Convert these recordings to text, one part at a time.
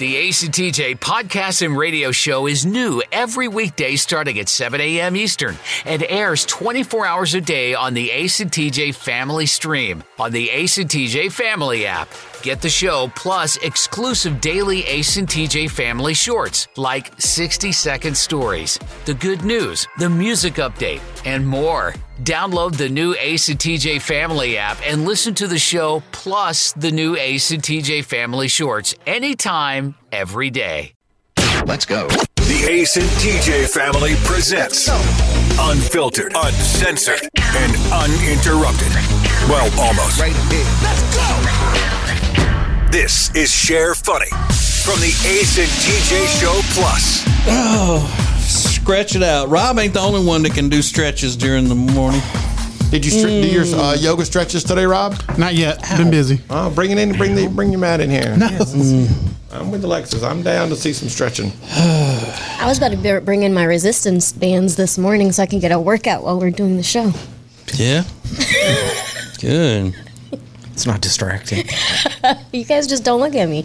The ACTJ podcast and radio show is new every weekday starting at 7 a.m. Eastern and airs 24 hours a day on the ACTJ Family Stream on the ACTJ Family app. Get the show plus exclusive daily ACTJ Family shorts like 60-second stories, the good news, the music update, and more. Download the new ACTJ Family app and listen to the show plus the new ACTJ Family shorts anytime, every day. Let's go. The Ace and TJ Family presents Unfiltered, Uncensored, and Uninterrupted. Well, almost. Right here. Let's go. This is Share Funny from the Ace and TJ Show Plus. Oh, stretch it out. Rob ain't the only one that can do stretches during the morning. Did you do your yoga stretches today, Rob? Not yet. Been busy. Oh, bring it in. Bring your mat in here. No. I'm with Alexis. I'm down to see some stretching. I was about to bring in my resistance bands this morning so I can get a workout while we're doing the show. Yeah. Good. It's not distracting. You guys just don't look at me.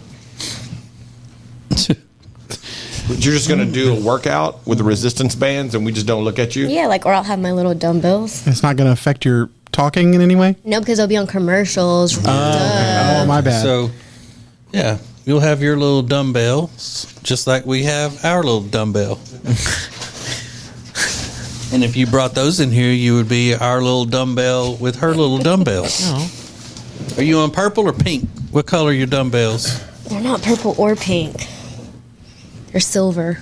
You're just going to do a workout with the resistance bands and we just don't look at you? Yeah, or I'll have my little dumbbells. It's not going to affect your talking in any way? No, because they'll be on commercials. Oh, my bad. So, yeah, you'll have your little dumbbells just like we have our little dumbbell. And if you brought those in here, you would be our little dumbbell with her little dumbbells. Oh. Are you on purple or pink? What color are your dumbbells? They're not purple or pink. They're silver.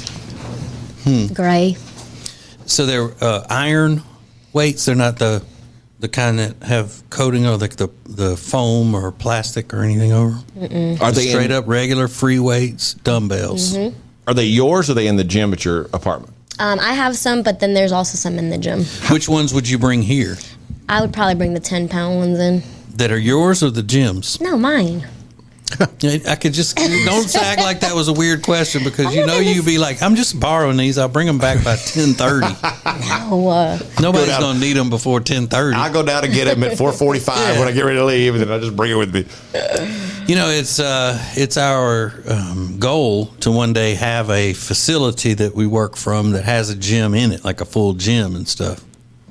Gray. So they're iron weights. They're not the kind that have coating or the foam or plastic or anything over. Are they straight up regular free weights dumbbells? Mm-hmm. Are they yours or are they in the gym at your apartment? I have some, but then there's also some in the gym. Which ones would you bring here? I would probably bring the 10-pound ones in. That are yours or the gym's? No, mine. I could just don't act like that was a weird question because you'd be like, I'm just borrowing these. I'll bring them back by 10:30. No. Nobody's gonna need them before 10:30. I go down and get them at 4:45 when I get ready to leave, and then I just bring it with me. You know, it's our goal to one day have a facility that we work from that has a gym in it, like a full gym and stuff.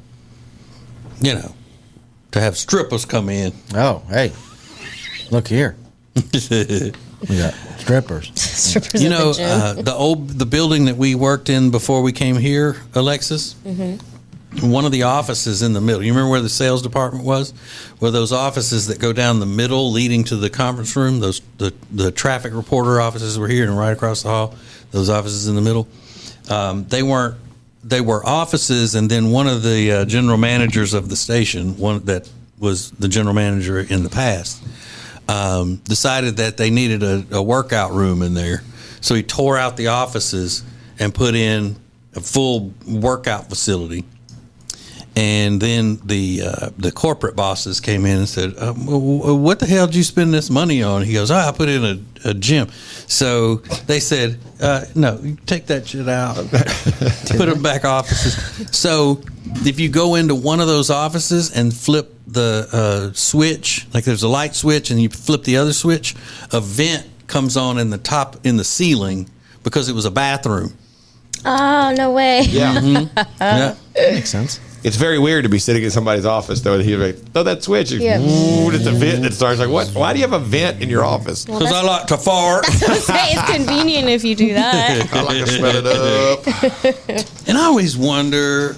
You know, to have strippers come in. Oh, hey, look here. We got strippers. Strippers You at know, the gym. the building that we worked in before we came here, Alexis. One of the offices in the middle. You remember where the sales department was? Well, those offices that go down the middle, leading to the conference room. Those the traffic reporter offices were here and right across the hall. Those offices in the middle. They were offices, and then one of the general managers of the station, one that was the general manager in the past, decided that they needed a workout room in there. So he tore out the offices and put in a full workout facility. And then the corporate bosses came in and said, what the hell did you spend this money on? He goes, I put in a gym. So they said, no, you take that shit out. Put them back offices. So if you go into one of those offices and flip the switch, like there's a light switch and you flip the other switch, a vent comes on in the ceiling because it was a bathroom. Oh, no way. Yeah. Yeah. That makes sense. It's very weird to be sitting in somebody's office, though. He's like, throw that switch. Yeah. It's a vent that starts like, what? Why do you have a vent in your office? Because I like to fart. It's convenient if you do that. I like to smell it up. And I always wonder,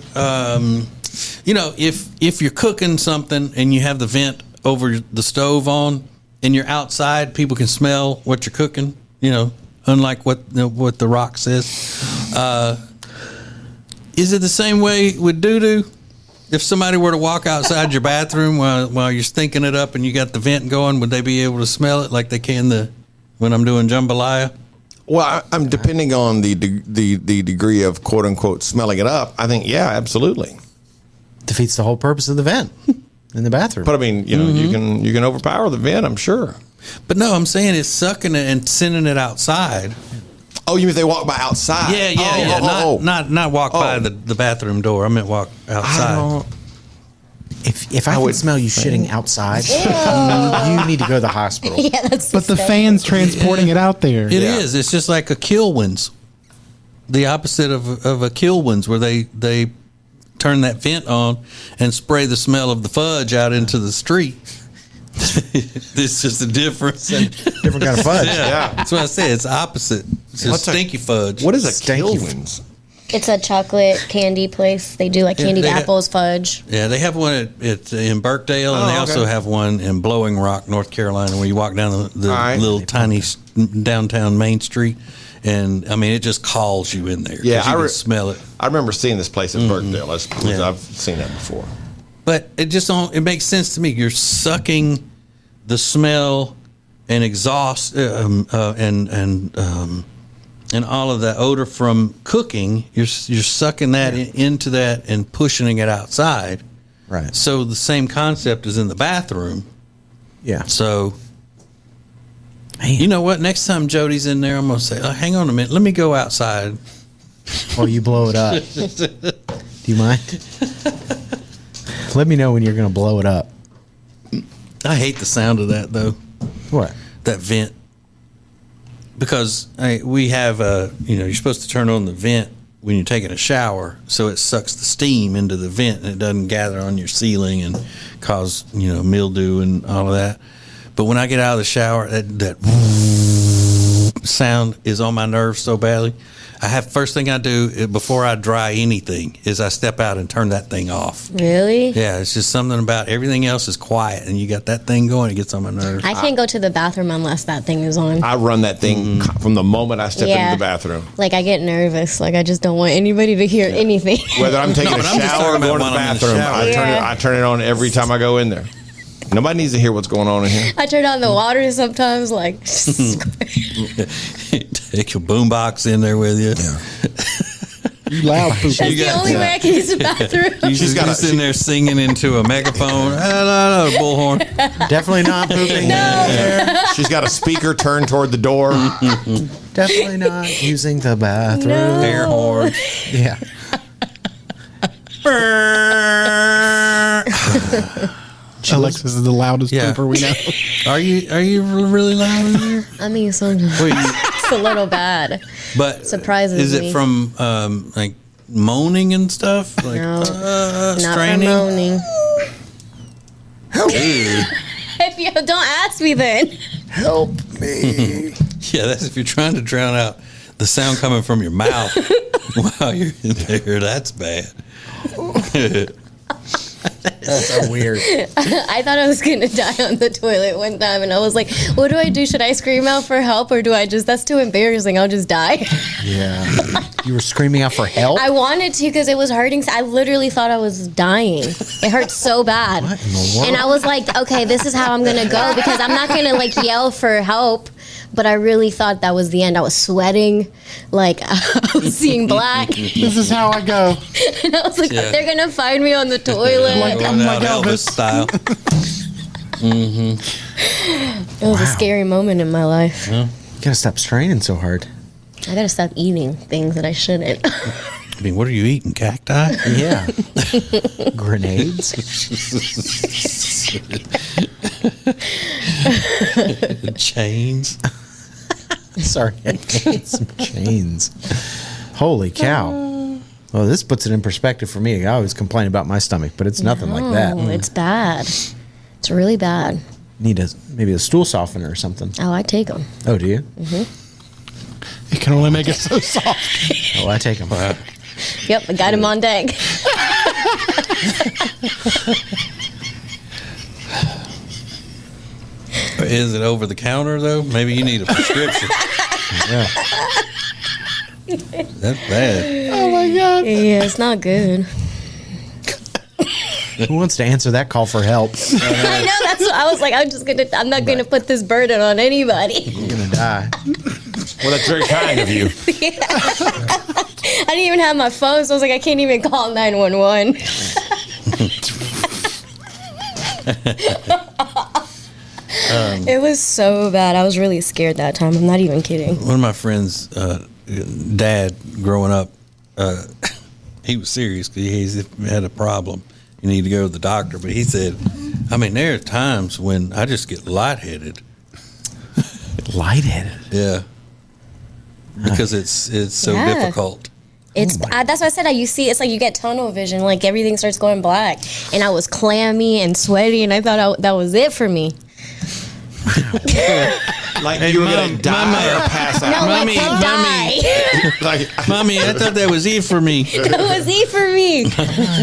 if you're cooking something and you have the vent over the stove on and you're outside, people can smell what you're cooking, unlike what The Rock says. Is it the same way with doo-doo? If somebody were to walk outside your bathroom while you're stinking it up and you got the vent going, would they be able to smell it like they can when I'm doing jambalaya? Well, I'm depending on the degree of quote unquote smelling it up. I think, yeah, absolutely. Defeats the whole purpose of the vent in the bathroom. But I mean, you can overpower the vent, I'm sure. But no, I'm saying it's sucking it and sending it outside. Oh, you mean if they walk by outside? Yeah. Not walk by the bathroom door. I meant walk outside. If I would smell you shitting outside, you need to go to the hospital. Yeah, that's But the disgusting. fan's transporting it out there. It is. It's just like a Kilwins. The opposite of a Kilwins, where they turn that vent on and spray the smell of the fudge out into the street. It's just a difference. Different kind of fudge. Yeah. That's what I said. It's opposite. It's just What's a- stinky fudge. What is a Stanky. Kilwins? It's a chocolate candy place. They do like candied they ha- apples, fudge. Yeah, they have one at in Burkdale, and they okay. also have one in Blowing Rock, North Carolina, where you walk down the All right. little tiny downtown Main Street, and I mean, it just calls you in there. 'cause Yeah, you I can re- smell it. I remember seeing this place in Burkdale. That's, Yeah. I've seen that before. But it just don't. It makes sense to me. You're sucking the smell and exhaust and all of that odor from cooking. You're sucking that into that and pushing it outside. Right. So the same concept is in the bathroom. Yeah. So Man. you know what? Next time Jody's in there, I'm gonna say, "Hang on a minute. Let me go outside." Or you blow it up. Do you mind? Let me know when you're going to blow it up. I hate the sound of that though. What? That vent, because we have you're supposed to turn on the vent when you're taking a shower, so it sucks the steam into the vent and it doesn't gather on your ceiling and cause mildew and all of that. But when I get out of the shower, that sound is on my nerves so badly. First thing I do before I dry anything is I step out and turn that thing off. Really? Yeah, it's just something about everything else is quiet, and you got that thing going, it gets on my nerves. I can't go to the bathroom unless that thing is on. I run that thing from the moment I step Yeah. into the bathroom. Like, I get nervous. Like, I just don't want anybody to hear anything. Whether I'm taking a but I'm just shower or talking about going to the when I'm in the bathroom, shower. I turn it on every time I go in there. Nobody needs to hear what's going on in here. I turn on the water sometimes, like, Take your boombox in there with you. You loud poop. that's the only way I can use the bathroom. You just got a- sitting there singing into a megaphone. No, bullhorn. Definitely not pooping. She's got a speaker turned toward the door. Definitely not using the bathroom. No. Air horn. Yeah. Alexis is the loudest Yeah. pooper we know. Are you really loud in here? I mean, sometimes Wait, it's a little bad. but Surprises is it me. from like moaning and stuff? Like No, Not straining? from moaning. If you don't ask me, then Help me. Yeah, that's if you're trying to drown out the sound coming from your mouth while you're in there. That's bad. That's so weird. I thought I was gonna die on the toilet one time, and I was like, "What do I do? Should I scream out for help, or do I just? That's too embarrassing. I'll just die." Yeah. You were screaming out for help? I wanted to because it was hurting. I literally thought I was dying. It hurt so bad, What in the world? and I was like, "Okay, this is how I'm gonna go because I'm not gonna like yell for help." But I really thought that was the end. I was sweating, like I was seeing black, This is how I go. and I was like, Yeah. "They're gonna find me on the toilet." Going out Elvis. Elvis style. It was a scary moment in my life. You gotta stop straining so hard. I gotta stop eating things that I shouldn't. I mean, what are you eating? Cacti? Yeah. Grenades? Chains? Sorry, I ate some chains. Holy cow. Well, this puts it in perspective for me. I always complain about my stomach, but it's nothing like that. Oh, it's bad. It's really bad. Need maybe a stool softener or something. Oh, I take them. Oh, do you? It can only make it so soft. Oh, I take them. Yep, I got him on deck. Is it over the counter, though? Maybe you need a prescription. Yeah. That's bad. Oh my God. Yeah, it's not good. Who wants to answer that call for help? I know. That's what I was like. I'm not gonna put this burden on anybody. You're gonna die. Well, that's very kind of you. I didn't even have my phone, so I was like, I can't even call 911. It was so bad. I was really scared that time. I'm not even kidding. One of my friends' dad, growing up, he was serious because he had a problem. you need to go to the doctor. But he said, I mean, there are times when I just get lightheaded. Lightheaded. Yeah. Because it's so Yeah. difficult. That's why I said that. You see, it's like you get tunnel vision. Like everything starts going black, and I was clammy and sweaty, and I thought that was it for me. Like you were going to die or pass out. No, Mommy, like die. Like, Mommy, I thought that was it for me. That was it for me.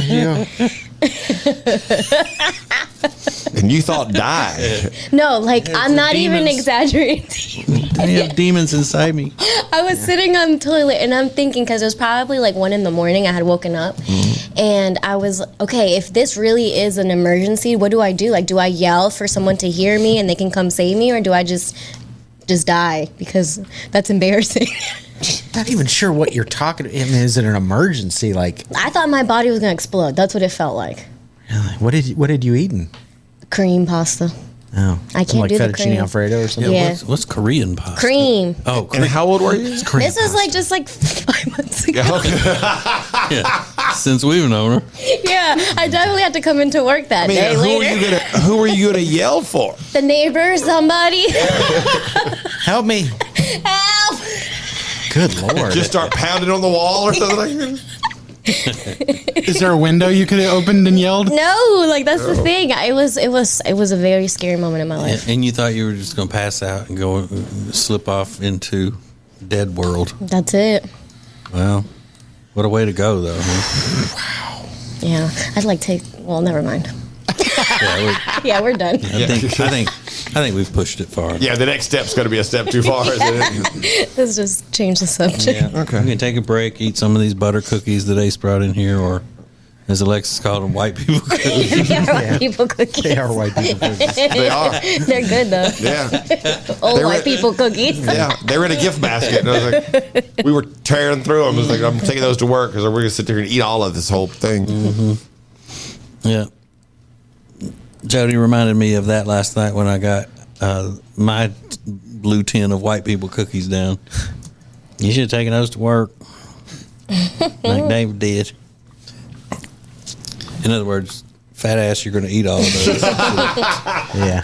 and you thought die. No, like I'm not even demons. exaggerating. I have demons inside me. I was sitting on the toilet and I'm thinking, because it was probably like 1 a.m. I had woken up, and I was okay. If this really is an emergency, what do I do? Like, do I yell for someone to hear me and they can come save me, or do I just die? Because that's embarrassing. Not even sure what you're talking. I mean, is it an emergency? Like, I thought my body was gonna explode. That's what it felt like. what did you eaten? Cream pasta. Oh, I can't like do the fettuccine cream. Alfredo or something. Yeah. What's Korean pasta? Cream. Oh, And cream. how old were you? This was like just like 5 months ago. Yeah. Since we've known her. Yeah, I definitely had to come into work that I mean, day later. who were you gonna yell for? The neighbor, somebody. Help me! Help! Good Lord! Just start pounding on the wall or something like that? Is there a window you could have opened and yelled? No, like that's the thing. It was a very scary moment in my life. And you thought you were just going to pass out and go slip off into dead world. That's it. Well, what a way to go, though. Huh? Yeah, I'd like to. Well, never mind. Yeah, Yeah, we're done. I think we've pushed it far. Yeah, the next step's going to be a step too far, isn't it? Let's just change the subject. Yeah. Okay. We can take a break, eat some of these butter cookies that Ace brought in here, or as Alexis called them, white people cookies. They are white people cookies. They are white people cookies. They are. They're good though. Yeah. Old They're white people cookies. Yeah, they were in a gift basket. And I was like, we were tearing through them. I was like, I'm taking those to work because we're going to sit there and eat all of this whole thing. Yeah. Jody reminded me of that last night when I got my blue tin of white people cookies down. You should have taken those to work, like David did. In other words, fat ass, you're going to eat all of those. Yeah.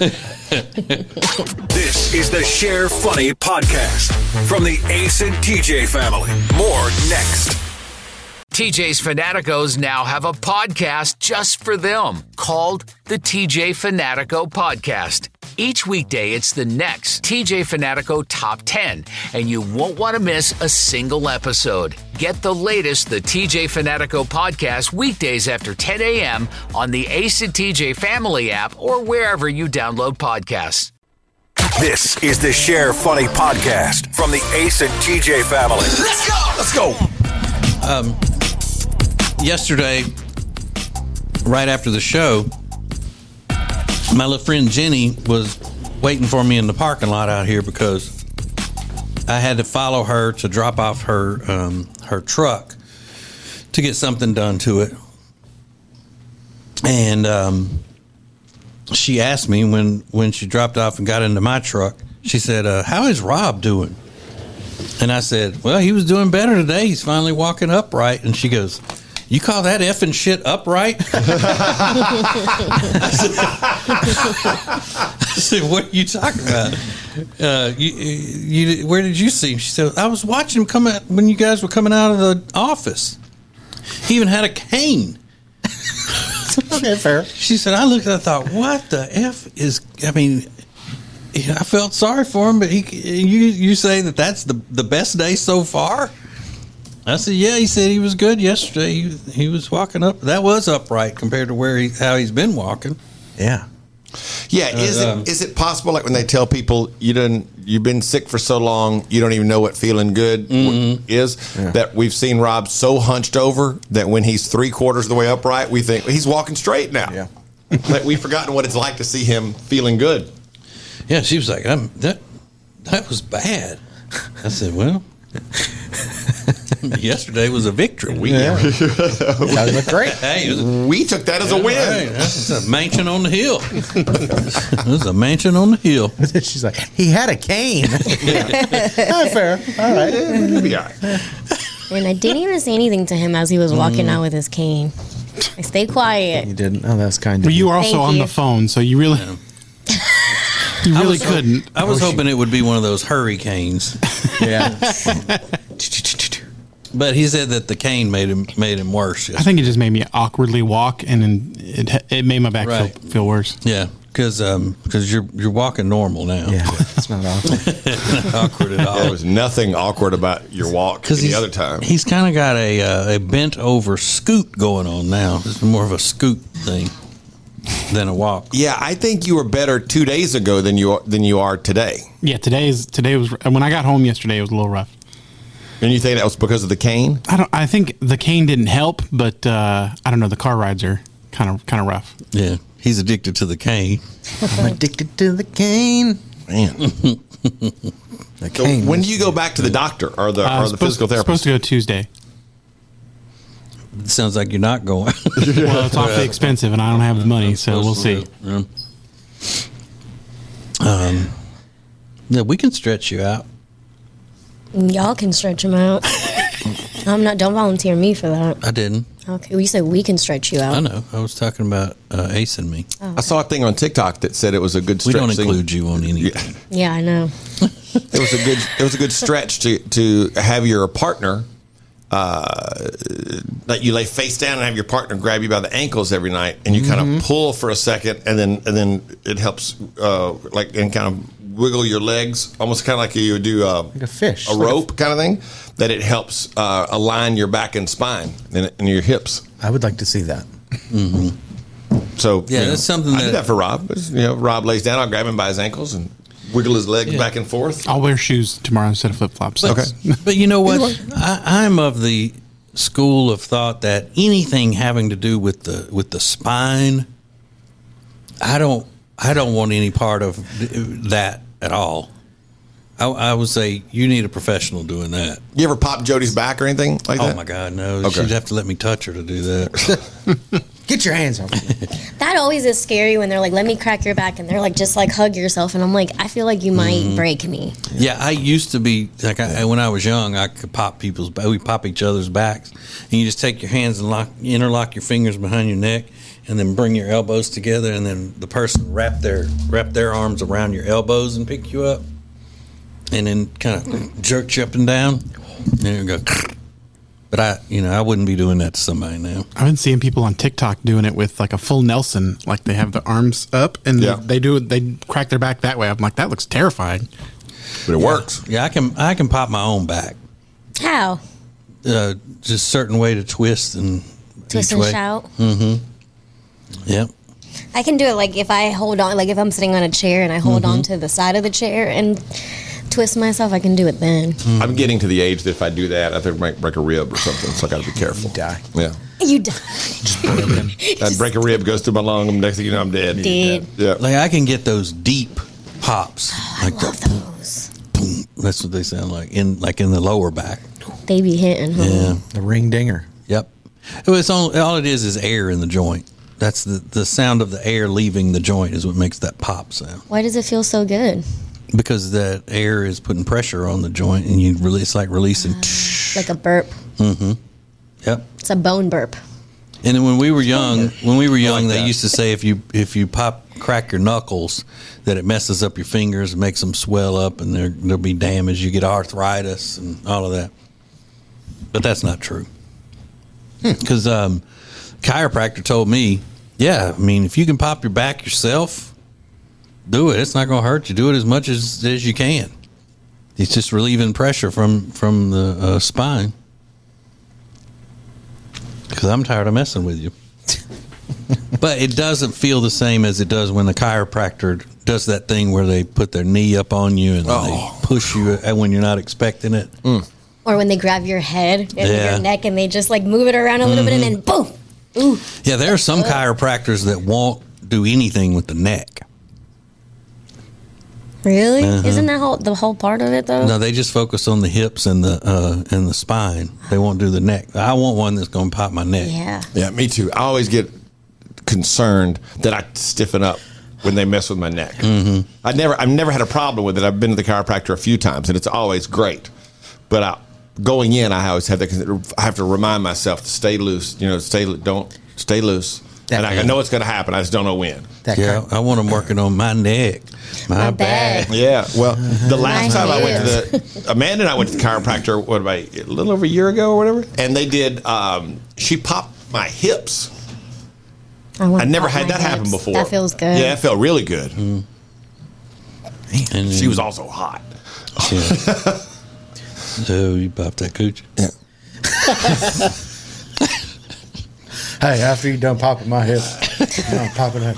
This is the Share Funny podcast from the Ace and TJ family. More next. TJ's Fanaticos now have a podcast just for them called the TJ Fanatico Podcast. Each weekday, it's the next TJ Fanatico Top 10, and you won't want to miss a single episode. Get the latest, the TJ Fanatico Podcast, weekdays after 10 a.m. on the Ace and TJ Family app or wherever you download podcasts. This is the Share Funny podcast from the Ace and TJ family. Let's go! Let's go! Yesterday, right after the show, my little friend Jenny was waiting for me in the parking lot out here because I had to follow her to drop off her her truck to get something done to it. And she asked me when she dropped off and got into my truck, she said, how is Rob doing? And I said, well, he was doing better today. He's finally walking upright. And she goes, you call that effing shit upright? I said, what are you talking about? Where did you see him? She said, I was watching him come out when you guys were coming out of the office. He even had a cane. Okay, fair. She said, I looked and I thought, what the F is, I mean, I felt sorry for him, but you say that's the best day so far? I said, yeah. He said he was good yesterday. He was walking up. That was upright compared to how he's been walking. Yeah. Yeah, is it possible, like when they tell people you've been sick for so long, you don't even know what feeling good is, that we've seen Rob so hunched over that when he's 3/4 of the way upright, we think he's walking straight now. Yeah. Like we've forgotten what it's like to see him feeling good. Yeah, she was like, that was bad. I said, well, yesterday was a victory. That looked great. Hey, We took that as a win. Right, that's a mansion on the hill. It was a mansion on the hill. She's like, he had a cane. Oh, fair. All right. It'll be all right. And I didn't even say anything to him as he was walking out with his cane. I stay quiet. You didn't? Oh, that's kind of But you were also Thank on you. the phone, so you really, you really couldn't. I was hoping it would be one of those hurricanes. Yeah. But he said that the cane made him worse. I think it just made me awkwardly walk, and then it made my back Right. feel worse. Yeah, because you're walking normal now. Yeah. It's not awful. Not awkward at all. There was nothing awkward about your walk any other time. He's kind of got a bent over scoot going on now. It's more of a scoot thing than a walk. Yeah, I think you were better 2 days ago than you are today. Yeah, today was when I got home yesterday. It was a little rough. And you think that was because of the cane? I think the cane didn't help, but I don't know. The car rides are kind of rough. Yeah, he's addicted to the cane. I'm addicted to the cane. Man. The cane. When do you go back to the doctor or the physical therapist? Supposed to go Tuesday. It sounds like you're not going. Well, it's awfully expensive, and I don't have the money, so we'll see. Yeah, we can stretch you out. Y'all can stretch them out. Don't volunteer me for that. I didn't. Okay, well, you said we can stretch you out. I know. I was talking about Ace and me. I saw a thing on TikTok that said it was a good We stretch. don't include you on anything. Yeah, I know. It was a good stretch to have your partner that you lay face down and have your partner grab you by the ankles every night, and you kind of pull for a second, and then it helps and kind of wiggle your legs, almost kind of like you would do Like a fish. a rope kind of thing. That it helps align your back and spine and your hips. I would like to see that. So Yeah, that's something I do that- that for Rob. Rob lays down, I'll grab him by his ankles and wiggle his legs back and forth. I'll wear shoes tomorrow instead of flip flops. But, but you know what? I'm of the school of thought that anything having to do with the spine, I don't want any part of that at all. I would say you need a professional doing that. You ever pop Jody's back or anything like that? Oh my God, no! Okay. She'd have to let me touch her to do that. Get your hands off me. That always is scary when they're like, "Let me crack your back," and they're like, "Just like hug yourself," and I'm like, "I feel like you might break me." Yeah, I used to be like when I was young, I could pop we pop each other's backs, and you just take your hands and interlock your fingers behind your neck, and then bring your elbows together, and then the person wrap their arms around your elbows and pick you up, and then kind of jerk you up and down, and then go. But I wouldn't be doing that to somebody now. I've been seeing people on TikTok doing it with like a full Nelson, like they have the arms up and they crack their back that way. I'm like, that looks terrifying. But it works. Yeah, I can pop my own back. How? Just certain way to twist and Twist each and way. shout. Yep. I can do it like if I hold on, like if I'm sitting on a chair and I hold on to the side of the chair and twist myself, I can do it then. I'm getting to the age that if I do that, I think I might break a rib or something. So I got to be careful. Die. Yeah. You die. I break a rib, goes through my lung. And next thing you know, I'm dead. Dead. Yeah. Like I can get those deep pops. Like Love those. boom. That's what they sound like in the lower back. They be hitting. Huh? Yeah. The ring dinger. Yep. It's all it is air in the joint. That's the sound of the air leaving the joint is what makes that pop sound. Why does it feel so good? Because that air is putting pressure on the joint, and it's like releasing. Like a burp. Yep. It's a bone burp. And then when we were young, they that. used to say if you crack your knuckles, that it messes up your fingers and makes them swell up, and there'll be damage. You get arthritis and all of that. But that's not true. Because chiropractor told me, yeah, I mean, if you can pop your back yourself, do it. It's not going to hurt you. Do it as much as you can. It's just relieving pressure from the spine. Because I'm tired of messing with you. But it doesn't feel the same as it does when the chiropractor does that thing where they put their knee up on you and they push you when you're not expecting it. Or when they grab your head and Yeah. your neck and they just like move it around a little bit and then boom. Ooh. Yeah, there are some chiropractors that won't do anything with the neck. Really? Isn't that the whole part of it though? No, they just focus on the hips and the spine. They won't do the neck. I want one that's going to pop my neck. Yeah. Yeah, me too. I always get concerned that I stiffen up when they mess with my neck. I've never had a problem with it. I've been to the chiropractor a few times, and it's always great. But going in, I always have I have to remind myself to stay loose. Don't Stay loose. And I know it's going to happen. I just don't know when. I want them working on my neck, my back. Yeah. Well, the last time I went to Amanda and I went to the chiropractor, a little over a year ago or whatever, and they did. She popped my hips. I never had that happen before. That feels good. Yeah, it felt really good. Mm. And she was also hot. Yeah. So you popped that coochie? Yeah. Hey, after you done popping my hip, I'm popping that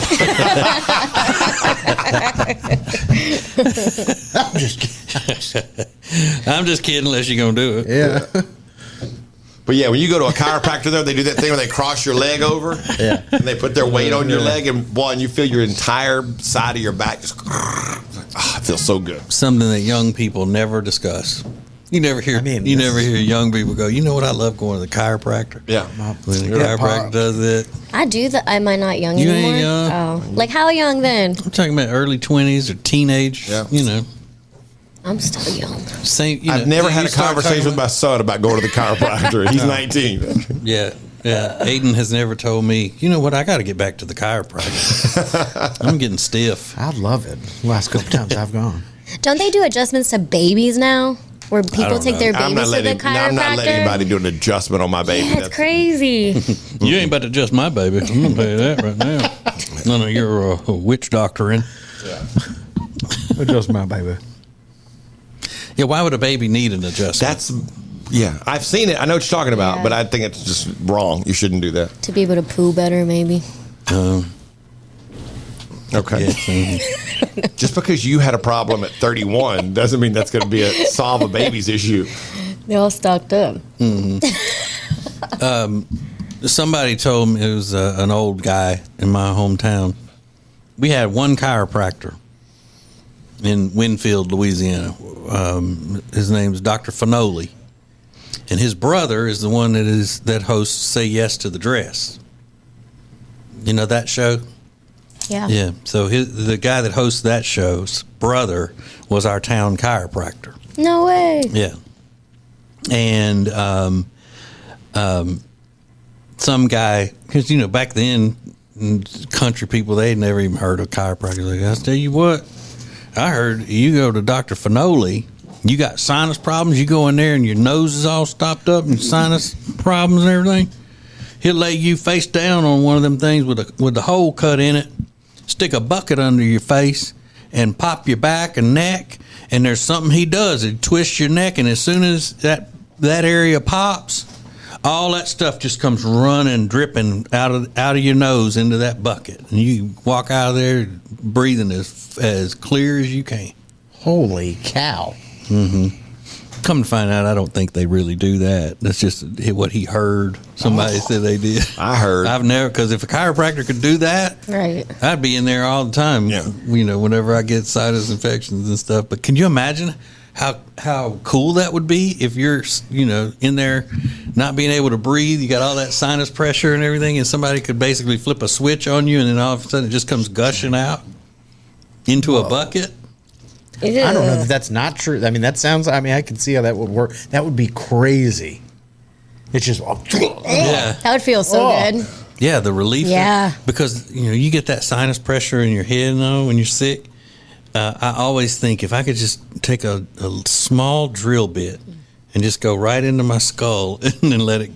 coochie. I'm just kidding unless you're going to do it. Yeah. But yeah, when you go to a chiropractor, though, they do that thing where they cross your leg over. Yeah. And they put their weight on your leg, and boy, and you feel your entire side of your back just. It feels so good. Something that young people never discuss. You never hear. Never hear young people go, you know what? I love going to the chiropractor. Yeah. When the chiropractor does it. I do that. Am I not young You anymore? ain't young. Oh, like how young then? I'm talking about early 20s or teenage. Yeah. You know. I'm still young. Same. I've never had a conversation with my son about going to the chiropractor. He's 19. Yeah. Yeah. Aiden has never told me, you know what? I got to get back to the chiropractor. I'm getting stiff. I love it. The last couple times I've gone. Don't they do adjustments to babies now? Where people take their babies to the chiropractor? I'm not letting anybody do an adjustment on my baby. Yeah, it's crazy. You ain't about to adjust my baby. I'm going to tell you that right now. None of your witch doctoring. Yeah. Adjust my baby. Yeah, why would a baby need an adjustment? I've seen it. I know what you're talking about, but I think it's just wrong. You shouldn't do that. To be able to poo better, maybe. Okay. Yeah. Just because you had a problem at 31 doesn't mean that's going to solve a baby's issue. They all stocked up. Mm-hmm. Somebody told me, it was an old guy in my hometown. We had one chiropractor in Winfield, Louisiana. His name's Dr. Finoli. And his brother is the one that hosts Say Yes to the Dress. You know that show? Yeah. Yeah. So the guy that hosts that show's brother was our town chiropractor. No way. Yeah. And some guy, because, back then, country people, they'd never even heard of chiropractors. Like, I'll tell you what, I heard you go to Dr. Finoli, you got sinus problems, you go in there and your nose is all stopped up and sinus problems and everything. He'll lay you face down on one of them things with a hole cut in it, stick a bucket under your face, and pop your back and neck. And there's something he does. He twists your neck, and as soon as that area pops, all that stuff just comes running, dripping out of your nose into that bucket. And you walk out of there breathing as clear as you can. Holy cow. Mm-hmm. Come to find out, I don't think they really do that. That's just what he heard. Somebody said they did. I heard. I've never, because if a chiropractor could do that, right, I'd be in there all the time. Yeah. Whenever I get sinus infections and stuff. But can you imagine how cool that would be if you're, in there not being able to breathe? You got all that sinus pressure and everything, and somebody could basically flip a switch on you, and then all of a sudden it just comes gushing out into a bucket. I don't know that that's not true. I mean, that sounds. I mean, I can see how that would work. That would be crazy. It's just. Yeah. That would feel so good. Yeah, the relief. Yeah. Because you get that sinus pressure in your head, when you're sick. I always think if I could just take a small drill bit and just go right into my skull and then let it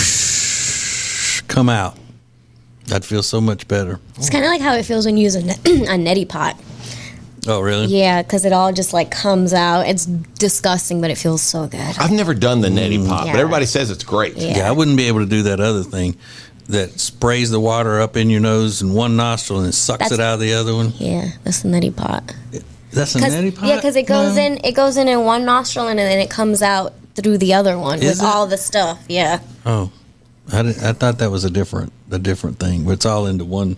come out, I'd feel so much better. It's kind of like how it feels when you use a neti pot. Oh, really? Yeah, because it all just comes out. It's disgusting, but it feels so good. I've never done the neti pot, Yeah. but everybody says it's great. Yeah. I wouldn't be able to do that other thing that sprays the water up in your nose in one nostril and sucks it out of the other one. Yeah, that's the neti pot. That's a neti pot? Yeah, because it goes in one nostril and then it comes out through the other one with all the stuff. Yeah. Oh, I thought that was a different thing, but it's all into one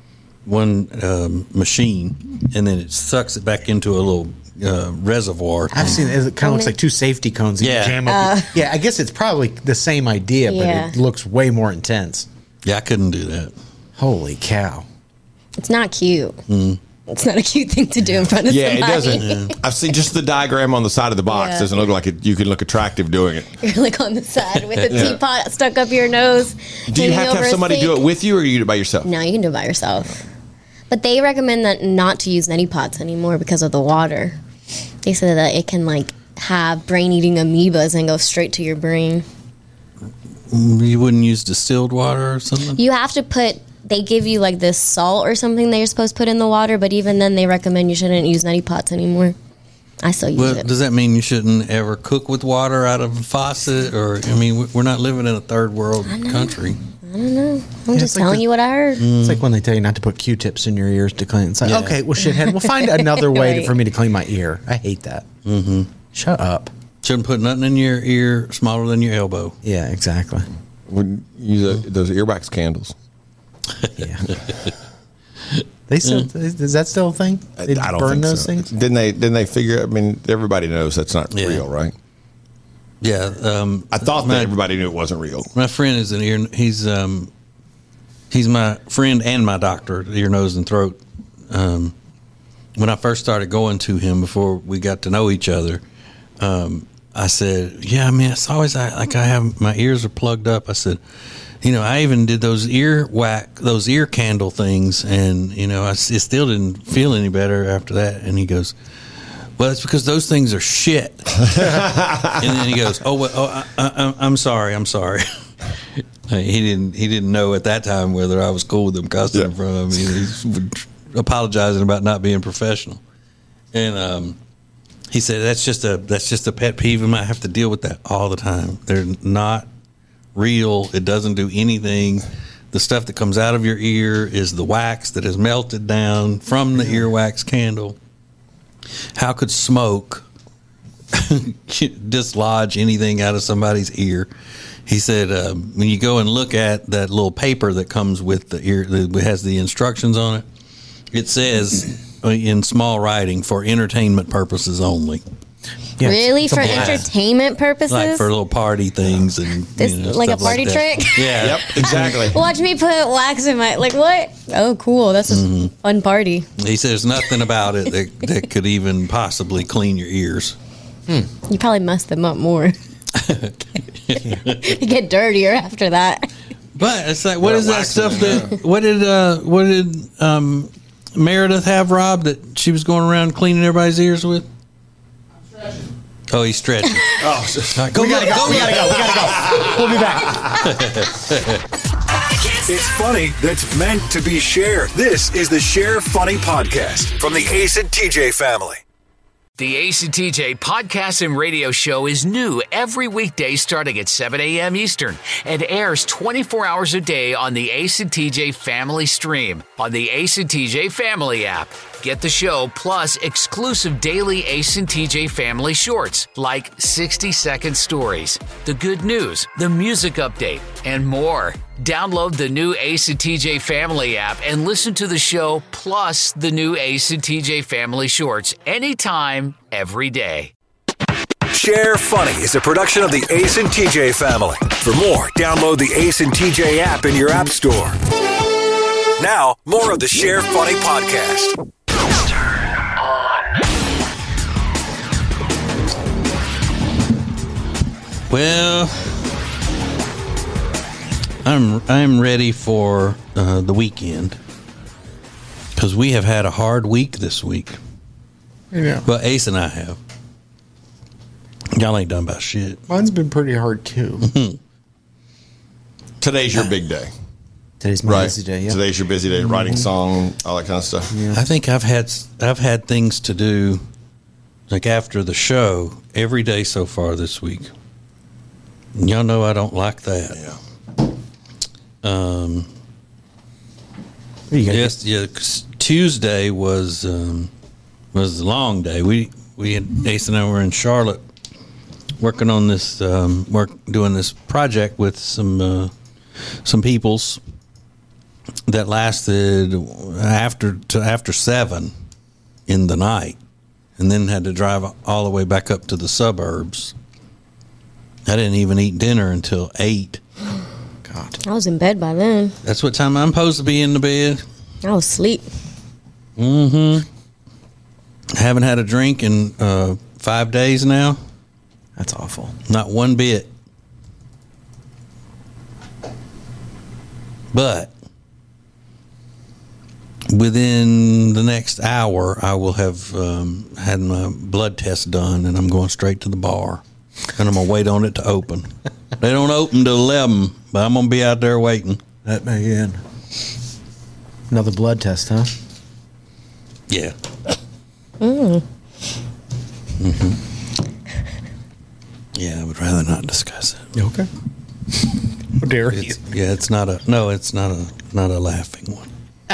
machine, and then it sucks it back into a little reservoir. I've seen it. It kind of looks like two safety cones. Yeah. Jam up. Yeah, I guess it's probably the same idea, but it looks way more intense. Yeah, I couldn't do that. Holy cow. It's not cute. Mm. It's not a cute thing to do in front of somebody. It doesn't. I've seen just the diagram on the side of the box. Yeah. Doesn't look like you can look attractive doing it. You're like on the side with a teapot stuck up your nose. Do you have to have somebody do it with you, or you do it by yourself? No, you can do it by yourself. But they recommend that not to use neti pots anymore because of the water. They said that it can like have brain-eating amoebas and go straight to your brain. You wouldn't use distilled water or something? You have to put. They give you like this salt or something that you're supposed to put in the water, but even then they recommend you shouldn't use neti pots anymore. I still use it. Does that mean you shouldn't ever cook with water out of a faucet? Or, I mean, we're not living in a third world country. I don't know. I'm just telling you what I heard. It's like when they tell you not to put Q-tips in your ears to clean. It's like, okay, well, shithead, we'll find another way for me to clean my ear. I hate that. Mm-hmm. Shut up. Shouldn't put nothing in your ear smaller than your elbow. Yeah, exactly. Would use those earwax candles. Yeah. They still, is that still a thing? They I don't burn think those so. things? Didn't they figure? I mean, everybody knows that's not real, right? Yeah. I thought that everybody knew it wasn't real. My friend is an ear. He's my friend and my doctor, ear, nose, and throat. When I first started going to him before we got to know each other, I said, "Yeah, I mean, it's always I have my ears are plugged up." I said, "You know, I even did those ear candle things, and you know, it still didn't feel any better after that." And he goes, "Well, it's because those things are shit." And then he goes, I'm sorry. He didn't know at that time whether I was cool with him cussing in front of him. He's apologizing about not being professional. And he said that's just a pet peeve of mine. I have to deal with that all the time. They're not real. It doesn't do anything. The stuff that comes out of your ear is the wax that is melted down from the earwax candle. How could smoke dislodge anything out of somebody's ear? He said, when you go and look at that little paper that comes with the ear, that has the instructions on it, it says in small writing, for entertainment purposes only. Yeah, really? For entertainment purposes? Like for little party things and like a party trick? Yeah. Yep, exactly. Watch me put wax in my, like, what? Oh, cool. That's a fun party. He says nothing about it that could even possibly clean your ears. You probably mess them up more. You get dirtier after that. But it's like, what is that stuff that, what did Meredith have, Rob, that she was going around cleaning everybody's ears with? Oh, he's stretching. We gotta go. We'll be back. It's funny that's meant to be shared. This is the Share Funny Podcast from the Ace and TJ family. The Ace and TJ podcast and radio show is new every weekday starting at 7 a.m. Eastern and airs 24 hours a day on the Ace and TJ family stream on the Ace and TJ family app. Get the show plus exclusive daily Ace and TJ family shorts like 60-second stories, the good news, the music update, and more. Download the new Ace and TJ family app and listen to the show plus the new Ace and TJ family shorts anytime, every day. Share Funny is a production of the Ace and TJ family. For more, download the Ace and TJ app in your app store. Now, more of the Share Funny Podcast. Well, I'm ready for the weekend because we have had a hard week this week. Yeah. Well, Ace and I have. Y'all ain't done about shit. Mine's been pretty hard too. Today's your big day. Today's my busy day. Yeah. Today's your busy day. Writing song, all that kind of stuff. Yeah. I think I've had things to do like after the show every day so far this week. Y'all know I don't like that. Yeah. Yes, yeah. 'Cause Tuesday was a long day. We had Ace and I were in Charlotte working on this doing this project with some peoples that lasted after 7 in the night, and then had to drive all the way back up to the suburbs. I didn't even eat dinner until 8. God. I was in bed by then. That's what time I'm supposed to be in the bed. I was asleep. Mm-hmm. Haven't had a drink in 5 days now. That's awful. Not one bit. But within the next hour, I will have had my blood test done, and I'm going straight to the bar. And I'm going to wait on it to open. They don't open till 11, but I'm going to be out there waiting. Let me in. Another blood test, huh? Yeah. Mm. Mm-hmm. Yeah, I would rather not discuss it. Okay. How dare you? Yeah, it's not a laughing one.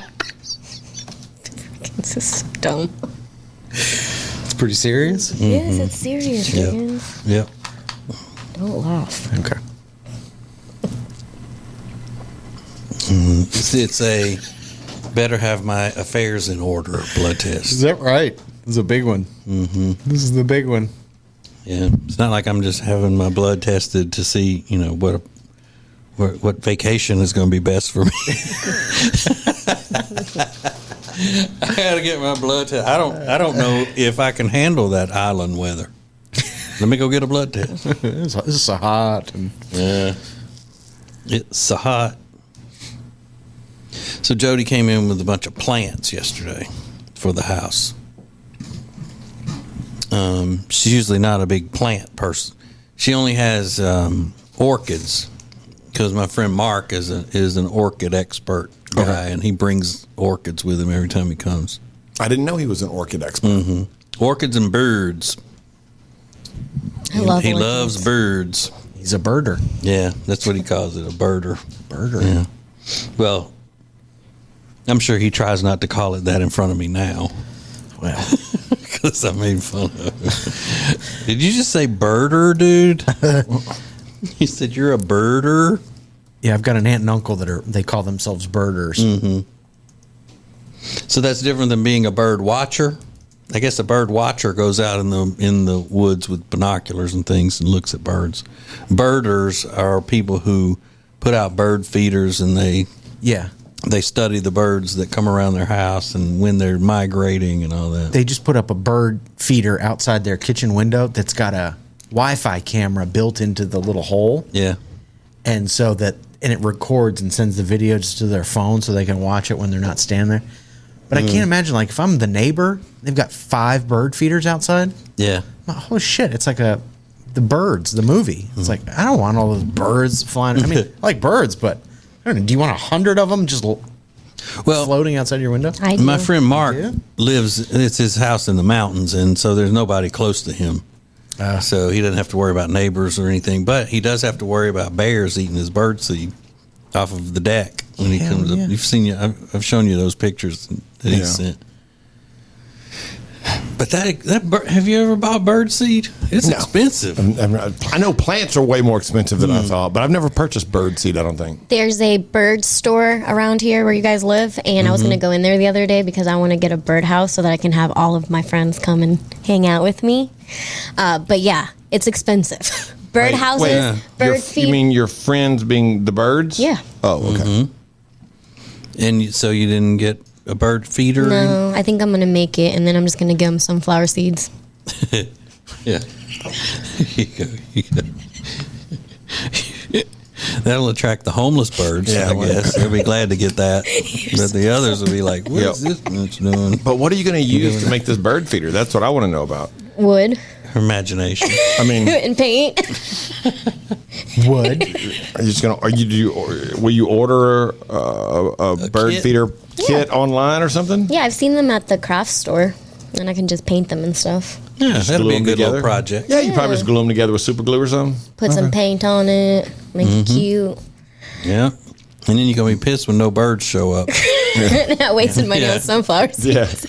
This is so dumb. It's pretty serious? Mm-hmm. Yes, it's serious, man. Yep. Don't laugh. Okay. It's a better have my affairs in order blood test. Is that right? This is a big one. Mm-hmm. This is the big one. Yeah, it's not like I'm just having my blood tested to see, what vacation is going to be best for me. I got to get my blood test. I don't know if I can handle that island weather. Let me go get a blood test. It's so hot. Yeah, it's so hot. So Jody came in with a bunch of plants yesterday for the house. She's usually not a big plant person. She only has orchids because my friend Mark is an orchid expert guy, and he brings orchids with him every time he comes. I didn't know he was an orchid expert. Mm-hmm. Orchids and birds. He loves birds. He's a birder. Yeah, that's what he calls it, a birder. Birder. Yeah. Well, I'm sure he tries not to call it that in front of me now. Well, because I made fun of him. Did you just say birder, dude? You said you're a birder? Yeah, I've got an aunt and uncle they call themselves birders. Mm-hmm. So that's different than being a bird watcher? I guess a bird watcher goes out in the woods with binoculars and things and looks at birds. Birders are people who put out bird feeders and they study the birds that come around their house and when they're migrating and all that. They just put up a bird feeder outside their kitchen window that's got a Wi-Fi camera built into the little hole. Yeah. And it records and sends the video just to their phone so they can watch it when they're not standing there. But I can't imagine, like, if I'm the neighbor, they've got 5 bird feeders outside. Yeah. Oh, shit. It's like The Birds, the movie. It's like, I don't want all those birds flying. I mean, I like birds, but I don't know, do you want 100 of them just floating outside your window? I do. My friend Mark lives, it's his house in the mountains, and so there's nobody close to him. So he doesn't have to worry about neighbors or anything, but he does have to worry about bears eating his bird seed off of the deck when he comes up. You've seen I've shown you those pictures that he sent. But have you ever bought bird seed? It's expensive. I know plants are way more expensive than I thought, but I've never purchased bird seed, I don't think. There's a bird store around here where you guys live, and I was going to go in there the other day because I want to get a birdhouse so that I can have all of my friends come and hang out with me. But yeah, it's expensive. Birdhouses, bird feed. You mean your friends being the birds? Yeah. Oh, okay. Mm-hmm. And so you didn't get a bird feeder? No, I think I'm going to make it, and then I'm just going to give them sunflower seeds. Yeah. You go. That'll attract the homeless birds, I guess. They'll be glad to get that. But the others will be like, what is this bitch doing? But what are you going to use to make this bird feeder? That's what I want to know about. Wood. Her imagination. I mean, and paint. Wood. Are you just going to, will you order a bird kit? feeder kit online or something? Yeah, I've seen them at the craft store, and I can just paint them and stuff. Yeah, that'll be a good together. little project. Yeah, you probably just glue them together with super glue or something. Put some paint on it, make it cute. Yeah. And then you're going to be pissed when no birds show up. I wasted money on sunflower seeds.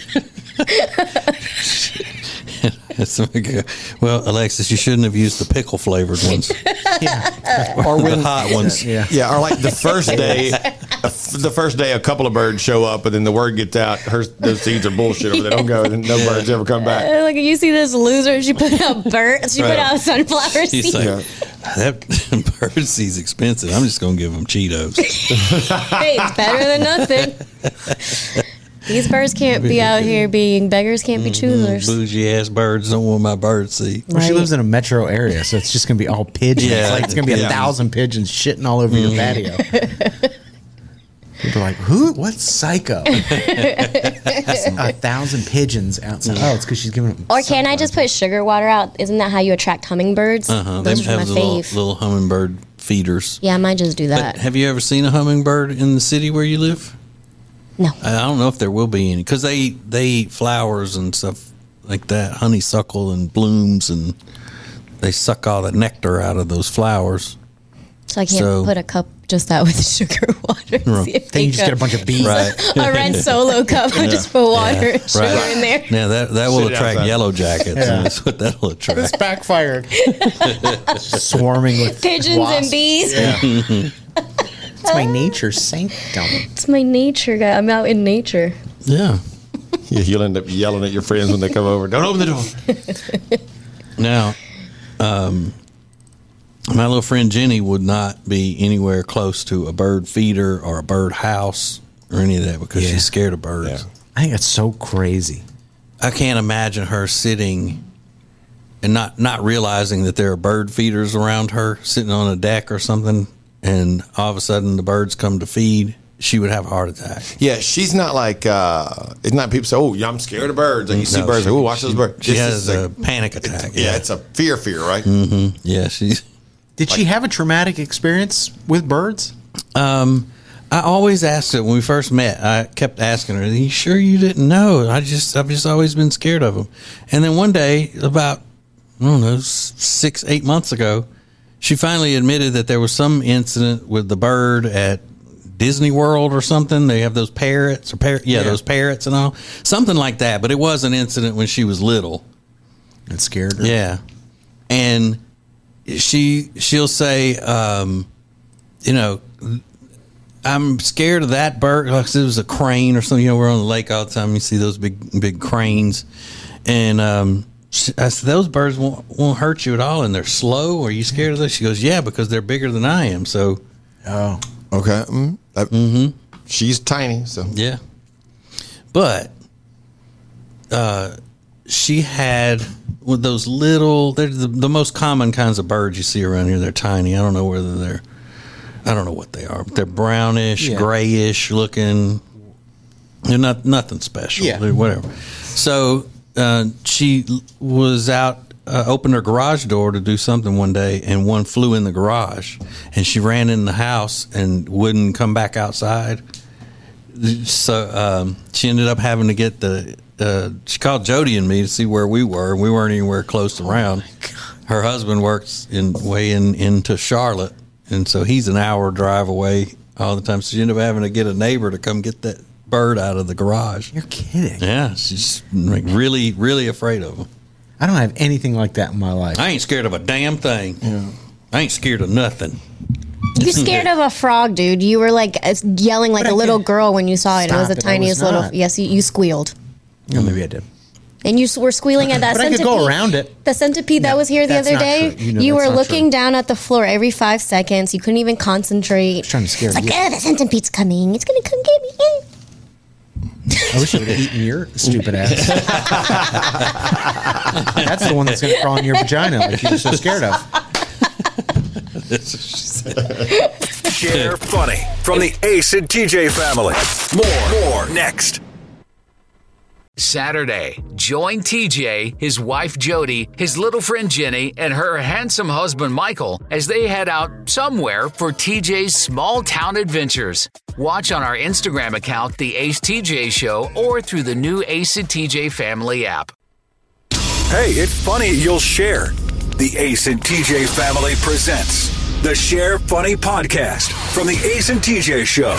Well, Alexis, you shouldn't have used the pickle flavored ones. Or the hot ones. Yeah, or like the first day a couple of birds show up, and then the word gets out, those seeds are bullshit, or they don't go, and no birds ever come back. Like, you see this loser, she put out birds, she put out sunflower She's seeds. like, that bird seed's expensive. I'm just going to give them Cheetos. Hey, it's better than nothing. These birds can't be out here being beggars, can't be choosers. Bougie ass birds don't want my bird seat. Well, she lives in a metro area, so it's just going to be all pigeons. Yeah. Like, it's going to be 1,000 pigeons shitting all over your patio. People are like, who? What psycho? 1,000 pigeons outside. Oh, it's because she's giving them. Or can I just put sugar water out? Isn't that how you attract hummingbirds? Those are my fave. Little hummingbird feeders. Yeah, I might just do that. But have you ever seen a hummingbird in the city where you live? No. I don't know if there will be any, because they eat flowers and stuff like that, honeysuckle and blooms, and they suck all the nectar out of those flowers. So I can't put a cup just out with sugar water. Right. Then you just get a bunch of bees. Right. A red Solo cup. I just put water and sugar in there. Yeah, that will attract yellow jackets. Yeah. That's what that'll attract. It's backfired. Swarming with pigeons wasps. and bees. Yeah. It's my nature sanctum. It's my nature, guy. I'm out in nature. Yeah. You'll end up yelling at your friends when they come over. Don't open the door. Now, my little friend Jenny would not be anywhere close to a bird feeder or a bird house or any of that because she's scared of birds. Yeah. I think that's so crazy. I can't imagine her sitting and not realizing that there are bird feeders around her, sitting on a deck or something, and all of a sudden the birds come to feed. She would have a heart attack. Yeah, she's not like, it's not people say, oh, I'm scared of birds. And you see birds, oh, watch those birds. She has a panic attack. It's a fear, right? Mm-hmm. Yeah, she's... Did she have a traumatic experience with birds? I always asked her when we first met. I kept asking her, "Are you sure you didn't know?" I've just always been scared of them. And then one day, about 6-8 months ago, she finally admitted that there was some incident with the bird at Disney World or something. They have those parrots those parrots and all, something like that. But it was an incident when she was little. It scared her. Yeah, and she'll say, I'm scared of that bird. Like it was a crane or something. We're on the lake all the time. You see those big cranes, and I said, those birds won't hurt you at all, and they're slow. Are you scared of those? She goes, yeah, because they're bigger than I am. So, okay, she's tiny, so yeah, but she had with those little. They're the most common kinds of birds you see around here. They're tiny. I don't know what they are, but they're brownish, grayish looking. They're nothing special. Yeah. They're whatever. So she was out, opened her garage door to do something one day, and one flew in the garage, and she ran in the house and wouldn't come back outside. So she ended up having to get she called Jody and me to see where we were. We weren't anywhere close around. Her husband works way into Charlotte. And so he's an hour drive away all the time. So she ended up having to get a neighbor to come get that bird out of the garage. You're kidding. Yeah, she's like really, really afraid of them. I don't have anything like that in my life. I ain't scared of a damn thing. Yeah. I ain't scared of nothing. You scared of a frog, dude. You were like yelling like a little girl when you saw it. It was the tiniest little... Yes, you squealed. Yeah, maybe I did. And you were squealing at that but centipede. I could go around it. The centipede that was here the other day. You were looking down at the floor every 5 seconds. You couldn't even concentrate. I was trying to scare you. It's like, the centipede's coming. It's going to come get me. I wish I would have eaten your stupid ass. That's the one that's going to crawl in your vagina like you were so scared of. That's what she said. Share funny from the Ace and TJ family. More next. Saturday, join TJ, his wife Jody, his little friend Jenny, and her handsome husband Michael as they head out somewhere for TJ's small town adventures. Watch on our Instagram account, The Ace TJ Show, or through the new Ace and TJ Family app. Hey, it's funny you'll share. The Ace and TJ family presents the Share Funny Podcast from the Ace and TJ Show.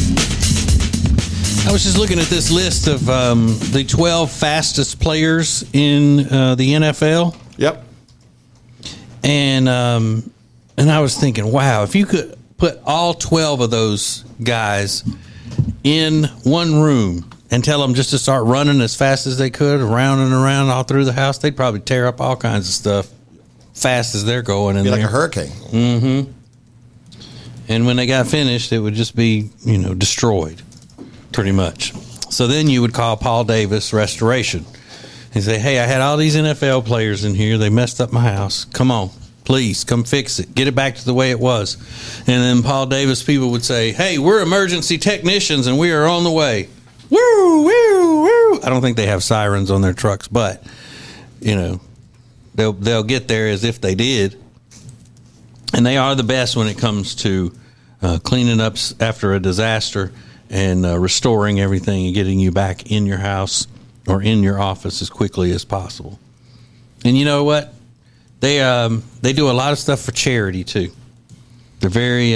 I was just looking at this list of the 12 fastest players in the NFL. Yep. And I was thinking, wow, if you could put all 12 of those guys in one room and tell them just to start running as fast as they could, around and around all through the house, they'd probably tear up all kinds of stuff fast as they're going in there. Be like a hurricane. Mm-hmm. And when they got finished, it would just be, destroyed. Pretty much. So then you would call Paul Davis Restoration and say, hey, I had all these NFL players in here. They messed up my house. Come on, please, come fix it. Get it back to the way it was. And then Paul Davis people would say, hey, we're emergency technicians and we are on the way. Woo, woo, woo. I don't think they have sirens on their trucks, but, you know, they'll get there as if they did. And they are the best when it comes to cleaning up after a disaster and restoring everything and getting you back in your house or in your office as quickly as possible. And you know what? They do a lot of stuff for charity too. They're very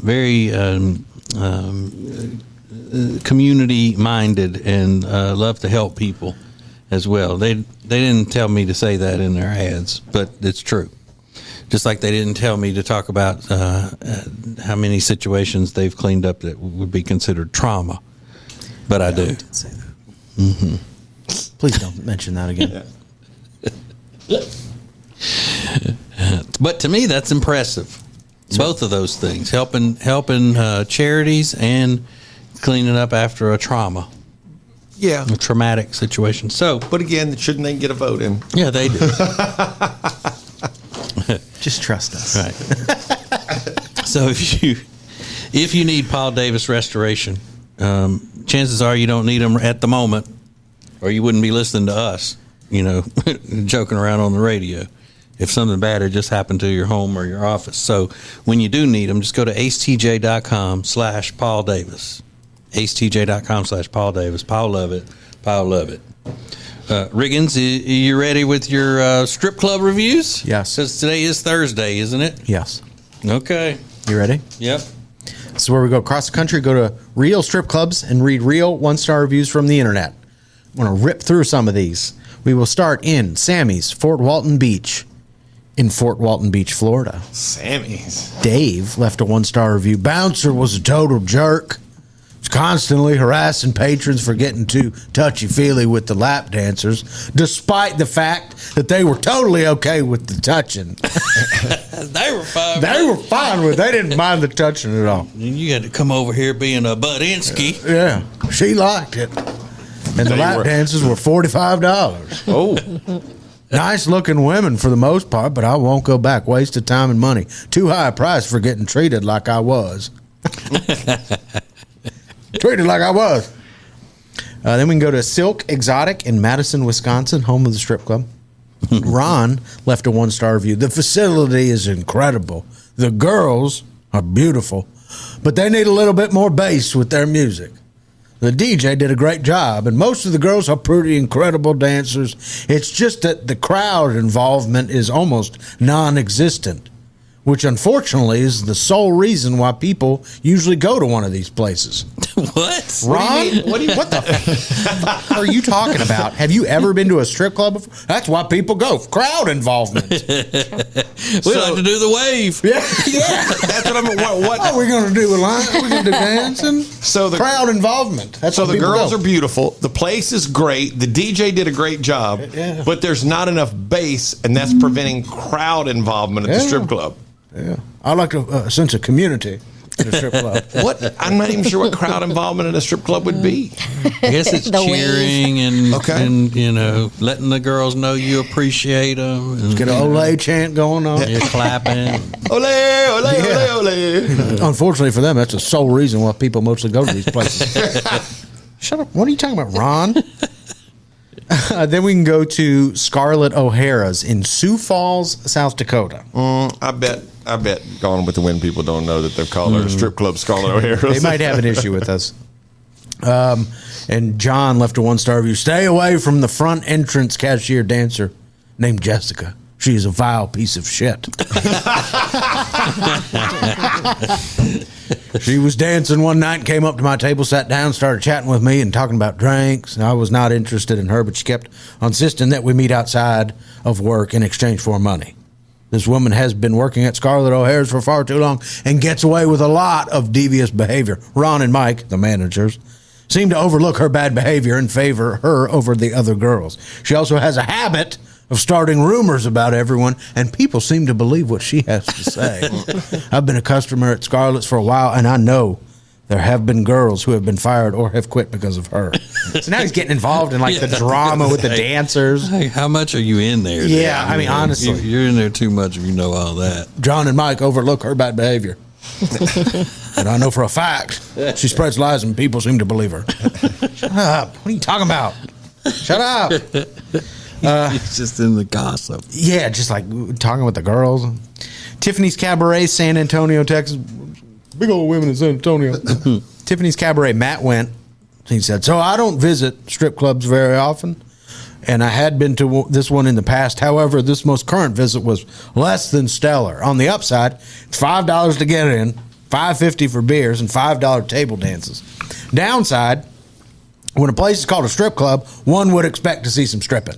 community minded and love to help people as well. They didn't tell me to say that in their ads, but it's true. Just like they didn't tell me to talk about how many situations they've cleaned up that would be considered trauma, but I do. I did say that. Mm-hmm. Please don't mention that again. But to me, that's impressive. Both of those things, helping charities and cleaning up after a trauma. Yeah. A traumatic situation. So, but again, shouldn't they get a vote in? Yeah, they do. Just trust us. Right. So if you need Paul Davis Restoration, chances are you don't need them at the moment, or you wouldn't be listening to us, you know, joking around on the radio if something bad had just happened to your home or your office. So when you do need them, just go to acetj.com/Paul Davis. acetj.com/Paul Davis. Paul love it. Paul love it. Riggins, you ready with your strip club reviews? Yes. Because today is Thursday, isn't it? Yes. Okay. You ready? Yep. This is where we go across the country, go to real strip clubs, and read real one-star reviews from the internet. I'm going to rip through some of these. We will start in Sammy's, Fort Walton Beach, in Fort Walton Beach, Florida. Sammy's. Dave left a one-star review. Bouncer was a total jerk. Constantly harassing patrons for getting too touchy-feely with the lap dancers, despite the fact that they were totally okay with the touching. They were fine. They were fine with it. They didn't mind the touching at all. You had to come over here being a Budinsky. Yeah, she liked it. And the lap dances were $45. Oh. Nice-looking women for the most part, but I won't go back. Waste of time and money. Too high a price for getting treated like I was. Treated like I was. Then we can go to Silk Exotic in Madison, Wisconsin, home of the strip club. Ron left a one-star review. The facility is incredible. The girls are beautiful, but they need a little bit more bass with their music. The DJ did a great job, and most of the girls are pretty incredible dancers. It's just that the crowd involvement is almost non-existent, which unfortunately is the sole reason why people usually go to one of these places. What? Ron? What the fuck are you talking about? Have you ever been to a strip club before? That's why people go. Crowd involvement. We like to do the wave. Yeah. That's what I'm. What are we going to do? A line? Are we going to do dancing? So the crowd involvement. That's so why the girls go. are beautiful. The place is great. The DJ did a great job. Yeah. But there's not enough bass, and that's preventing crowd involvement at the strip club. Yeah, I like a sense of community in a strip club. What? I'm not even sure what crowd involvement in a strip club would be. I guess it's cheering and you know, letting the girls know you appreciate them. And, get an Olay chant going on. You're clapping. Ole, ole, ole, ole. Unfortunately for them, that's the sole reason why people mostly go to these places. Shut up. What are you talking about, Ron? Then we can go to Scarlett O'Hara's in Sioux Falls, South Dakota. I bet Gone with the Wind people don't know that they've called her a strip club Scarlett O'Hara. They might have an issue with us. And John left a one-star review. Stay away from the front entrance cashier dancer named Jessica. She is a vile piece of shit. She was dancing one night and came up to my table, sat down, started chatting with me and talking about drinks. I was not interested in her, but she kept insisting that we meet outside of work in exchange for money. This woman has been working at Scarlett O'Hara's for far too long and gets away with a lot of devious behavior. Ron and Mike, the managers, seem to overlook her bad behavior and favor her over the other girls. She also has a habit of starting rumors about everyone, and people seem to believe what she has to say. I've been a customer at Scarlett's for a while, and I know there have been girls who have been fired or have quit because of her. So now he's getting involved in like the drama with the dancers. Hey, how much are you in there? Yeah, I mean, honestly. You're in there too much if you know all that. John and Mike overlook her bad behavior. And I know for a fact she spreads lies and people seem to believe her. Shut up. What are you talking about? Shut up. He's just in the gossip. Yeah, just like talking with the girls. Tiffany's Cabaret, San Antonio, Texas. Big old women in San Antonio. Tiffany's Cabaret, Matt went. He said, so I don't visit strip clubs very often, and I had been to this one in the past. However, this most current visit was less than stellar. On the upside, it's $5 to get in, $5.50 for beers, and $5 table dances. Downside, when a place is called a strip club, one would expect to see some stripping.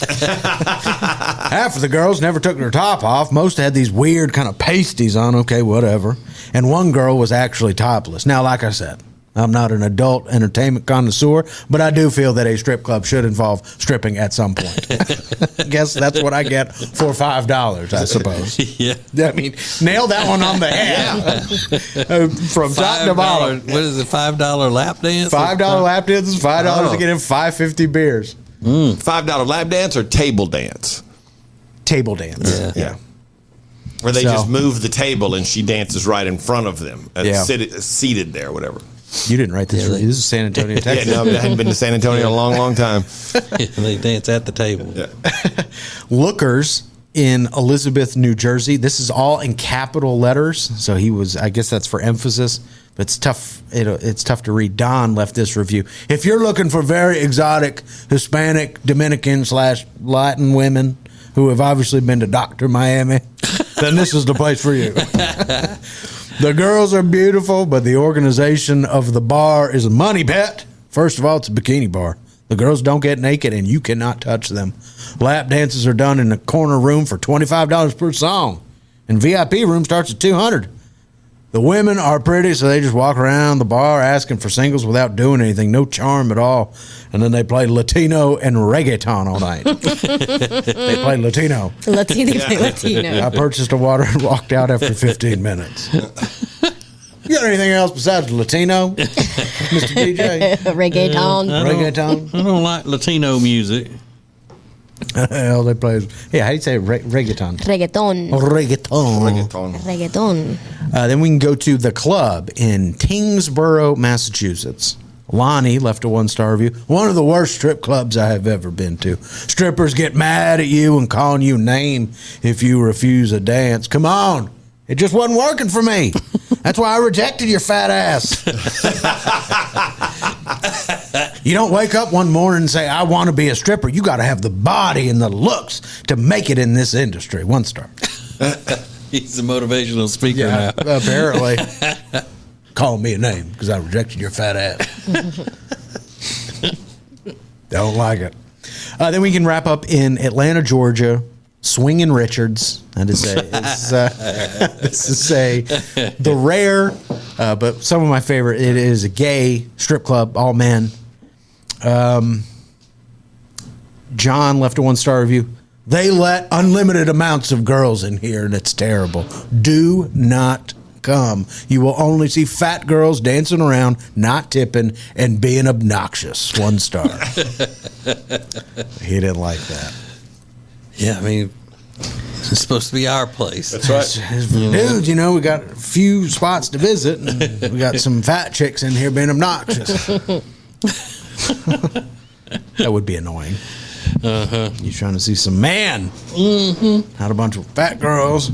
Half of the girls never took their top off. Most had these weird kind of pasties on. Okay, whatever. And one girl was actually topless. Now, like I said, I'm not an adult entertainment connoisseur, but I do feel that a strip club should involve stripping at some point. I guess that's what I get for $5, I suppose. Yeah. I mean, nail that one on the head. From top to bottom. What is it, $5 lap dance? $5 lap dances, $5 to get in 5.50 beers. $5 lap dance or table dance? Table dance. Yeah. Where they just move the table and she dances right in front of them, seated there, whatever. You didn't write this. This is San Antonio, Texas. Yeah, no, I hadn't been to San Antonio in a long, long time. They dance at the table. Yeah. Lookers in Elizabeth, New Jersey. This is all in capital letters, so he was. I guess that's for emphasis. But it's tough. It's tough to read. Don left this review. If you're looking for very exotic Hispanic, Dominican / Latin women who have obviously been to Dr. Miami, then this is the place for you. The girls are beautiful, but the organization of the bar is a money pit. First of all, it's a bikini bar. The girls don't get naked, and you cannot touch them. Lap dances are done in a corner room for $25 per song, and VIP room starts at $200. The women are pretty, so they just walk around the bar asking for singles without doing anything. No charm at all. And then they play Latino and reggaeton all night. They play Latino. They play Latino. I purchased a water and walked out after 15 minutes. You got anything else besides Latino, Mr. DJ? Reggaeton. Reggaeton? I don't like Latino music. Hell, they play. Yeah, how do you say reggaeton? Reggaeton. Reggaeton. Then we can go to the club in Tyngsboro, Massachusetts. Lonnie left a 1-star review. One of the worst strip clubs I have ever been to. Strippers get mad at you and calling you a name if you refuse a dance. Come on. It just wasn't working for me. That's why I rejected your fat ass. You don't wake up one morning and say, I want to be a stripper. You got to have the body and the looks to make it in this industry. 1 star. He's a motivational speaker now. Apparently. Calling me a name because I rejected your fat ass. Don't like it. Then we can wrap up in Atlanta, Georgia. Swingin' Richards. That is the rare, but some of my favorite. It is a gay strip club, all men. John left a 1-star review. They let unlimited amounts of girls in here, and it's terrible. Do not come. You will only see fat girls dancing around, not tipping, and being obnoxious. 1 star. He didn't like that. Yeah, I mean, it's supposed to be our place. That's right. Dude, you know, we got a few spots to visit, and we got some fat chicks in here being obnoxious. That would be annoying. Uh-huh. You're trying to see some man. Mm-hmm. Not a bunch of fat girls.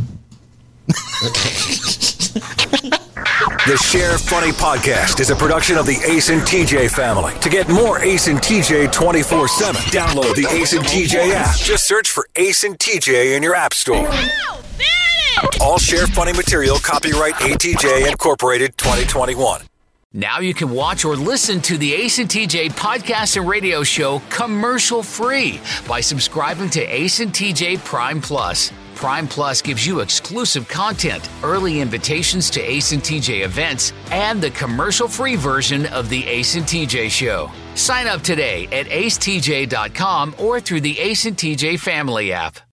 The Sheriff Funny Podcast is a production of the Ace and TJ family. To get more Ace and TJ 24/7, download the Ace and TJ app. Just search for Ace and TJ in your app store. All Sheriff Funny material copyright ATJ Incorporated 2021. Now you can watch or listen to the Ace and TJ podcast and radio show commercial-free by subscribing to Ace and TJ Prime Plus. Prime Plus gives you exclusive content, early invitations to Ace and TJ events, and the commercial-free version of the Ace and TJ show. Sign up today at acetj.com or through the Ace and TJ family app.